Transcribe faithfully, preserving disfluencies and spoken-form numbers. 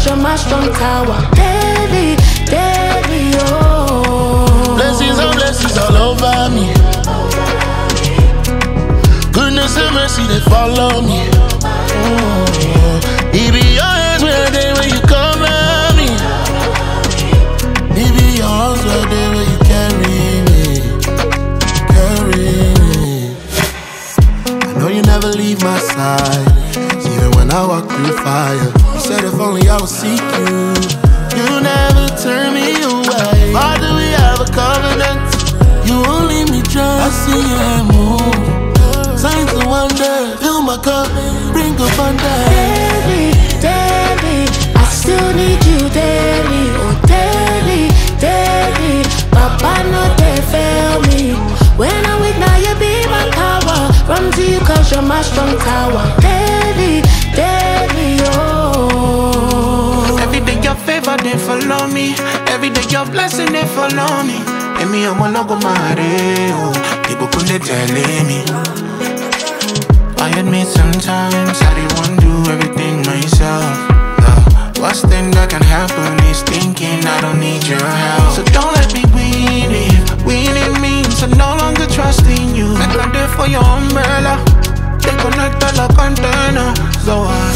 cause you're my strong tower. Daily, daily, oh. Blessings and blessings all over me. Goodness and mercy, they follow me. Oh, it be your hands where they when you cover me. It be your arms where they when you carry me. Carry me. I know you never leave my side, even when I walk through fire. You said if only I would seek you, you never turn me away. Father, we have a covenant. You won't leave me dry. I see your hand move. Signs of wonder, fill my cup, bring abundance. Daily, daily, I still need you daily. Oh, daily, daily, Papa, no, they fail me. When I'm weak, now you be my power. Run to you cause you're my strong tower. Daily, daily, oh. Every day your favor, they follow me. Every day your blessing, they follow me. And me, I'm a logo Mario. People couldn't tell me. I admit sometimes I didn't want to do everything myself. The worst thing that can happen is thinking I don't need your help. So don't let me win it. Winning means I'm no longer trusting you. Like I'm there for your umbrella. They connect all the container. So I